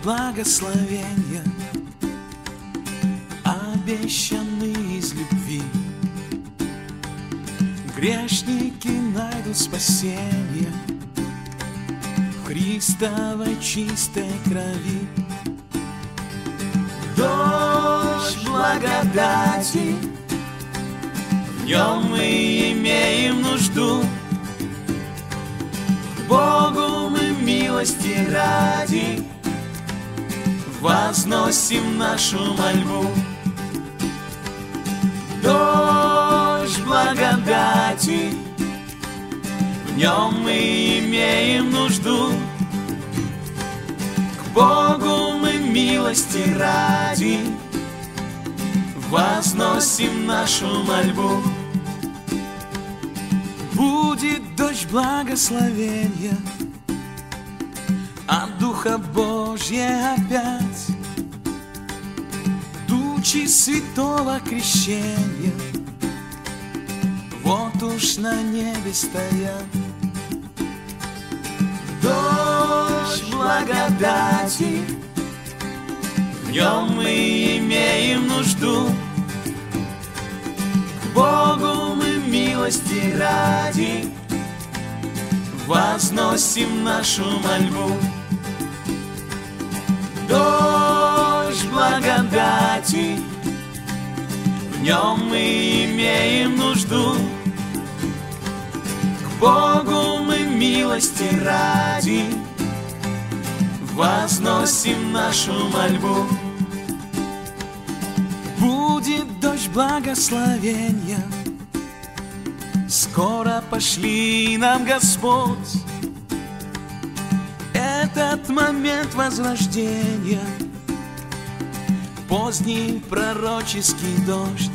благословения, обещанные из любви. Грешники найдут спасение в Христовой чистой крови. Дождь благодати, в нем мы имеем нужду. К Богу мы милости ради возносим нашу мольбу. Дождь благодати, в нем мы имеем нужду. К Богу мы милости ради возносим нашу мольбу. Будет дождь благословения от Духа Божьего опять, тучи святого крещения вот уж на небе стоят. Дождь благодати, в нем мы имеем нужду. К Богу мы милости ради возносим нашу мольбу. Дождь благодати, в нем мы имеем нужду. К Богу мы милости ради возносим нашу мольбу. Будет дождь благословения, скоро пошли нам Господь. Этот момент возрождения, поздний пророческий дождь.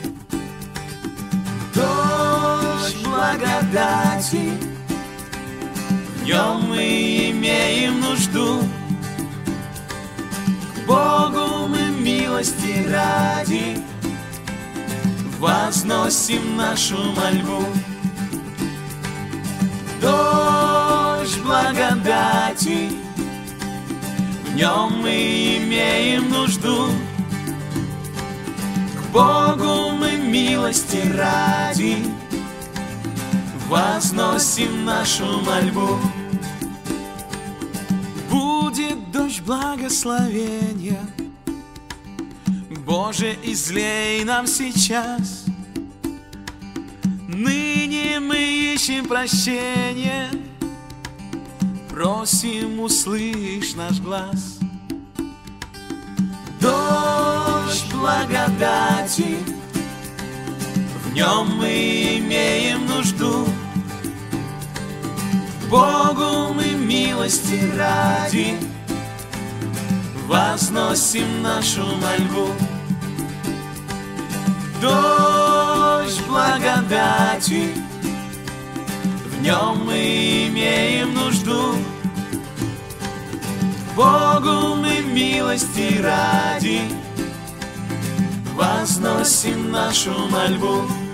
Дождь благодати, в нем мы имеем нужду. К Богу мы милости ради возносим нашу мольбу. Дождь благодати, в нем мы имеем нужду. К Богу мы милости ради возносим нашу мольбу. Будет дождь благословения, Боже, излей нам сейчас. Ныне мы ищем прощения, просим, услышь наш глаз. Дождь благодати, в нем мы имеем нужду. К Богу мы милости ради возносим нашу мольбу. Дождь благодати, в нем мы имеем нужду. К Богу мы милости ради возносим нашу мольбу.